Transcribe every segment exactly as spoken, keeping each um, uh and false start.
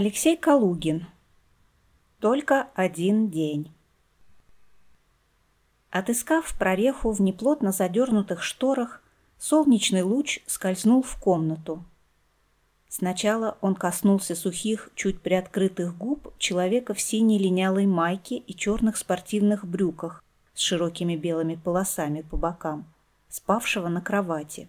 Алексей Калугин. Только один день. Отыскав прореху в неплотно задернутых шторах, солнечный луч скользнул в комнату. Сначала он коснулся сухих, чуть приоткрытых губ человека в синей линялой майке и черных спортивных брюках с широкими белыми полосами по бокам, спавшего на кровати.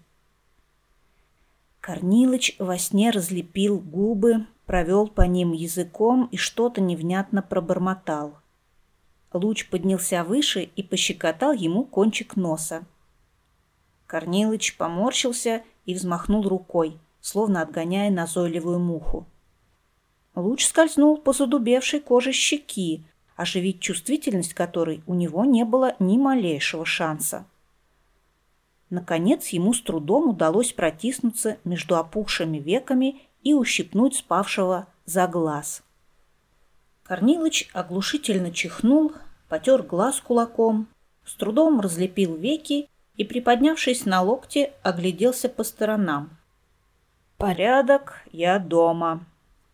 Корнилыч во сне разлепил губы, провел по ним языком и что-то невнятно пробормотал. Луч поднялся выше и пощекотал ему кончик носа. Корнилыч поморщился и взмахнул рукой, словно отгоняя назойливую муху. Луч скользнул по задубевшей коже щеки, оживить чувствительность которой у него не было ни малейшего шанса. Наконец ему с трудом удалось протиснуться между опухшими веками и ущипнуть спавшего за глаз. Корнилыч оглушительно чихнул, потер глаз кулаком, с трудом разлепил веки и, приподнявшись на локте, огляделся по сторонам. «Порядок, я дома».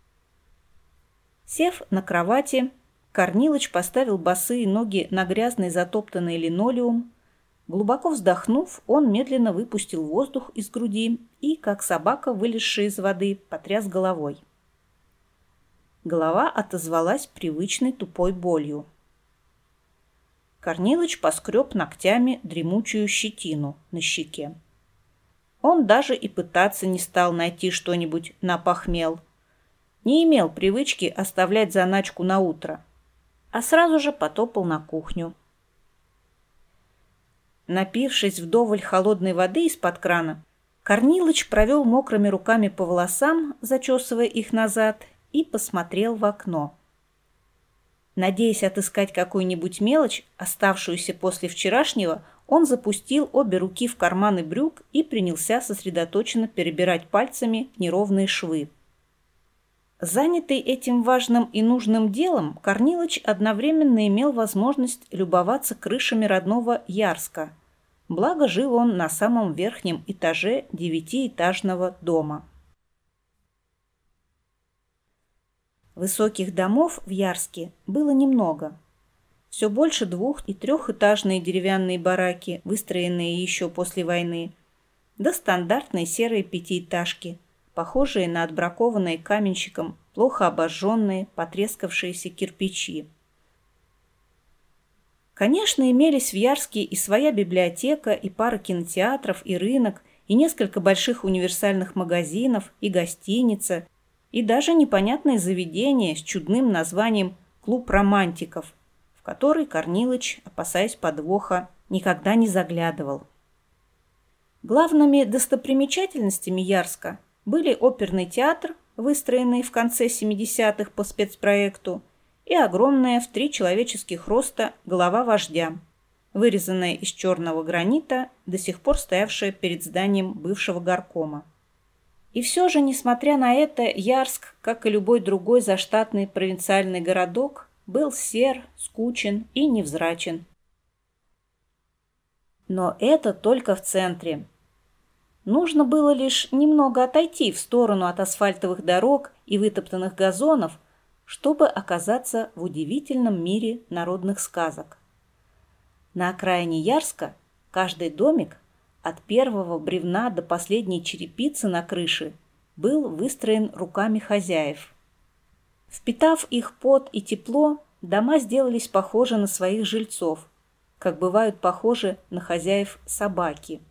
Сев на кровати, Корнилыч поставил босые ноги на грязный затоптанный линолеум. Глубоко вздохнув, он медленно выпустил воздух из груди и, как собака, вылезшая из воды, потряс головой. Голова отозвалась привычной тупой болью. Корнилыч поскреб ногтями дремучую щетину на щеке. Он даже и пытаться не стал найти что-нибудь на похмел. Не имел привычки оставлять заначку на утро, а сразу же потопал на кухню. Напившись вдоволь холодной воды из-под крана, Корнилыч провел мокрыми руками по волосам, зачесывая их назад, и посмотрел в окно. Надеясь отыскать какую-нибудь мелочь, оставшуюся после вчерашнего, он запустил обе руки в карманы брюк и принялся сосредоточенно перебирать пальцами неровные швы. Занятый этим важным и нужным делом, Корнилыч одновременно имел возможность любоваться крышами родного Ярска. Благо жил он на самом верхнем этаже девятиэтажного дома. Высоких домов в Ярске было немного. Все больше двух- и трехэтажные деревянные бараки, выстроенные еще после войны, да стандартные серые пятиэтажки, похожие на отбракованные каменщиком, плохо обожженные, потрескавшиеся кирпичи. Конечно, имелись в Ярске и своя библиотека, и пара кинотеатров, и рынок, и несколько больших универсальных магазинов, и гостиница, и даже непонятное заведение с чудным названием «Клуб романтиков», в который Корнилыч, опасаясь подвоха, никогда не заглядывал. Главными достопримечательностями Ярска были оперный театр, выстроенный в конце семидесятых по спецпроекту, и огромная в три человеческих роста голова вождя, вырезанная из черного гранита, до сих пор стоявшая перед зданием бывшего горкома. И все же, несмотря на это, Ярск, как и любой другой заштатный провинциальный городок, был сер, скучен и невзрачен. Но это только в центре. Нужно было лишь немного отойти в сторону от асфальтовых дорог и вытоптанных газонов, чтобы оказаться в удивительном мире народных сказок. На окраине Ярска каждый домик, от первого бревна до последней черепицы на крыше, был выстроен руками хозяев. Впитав их пот и тепло, дома сделались похожи на своих жильцов, как бывают похожи на хозяев собаки.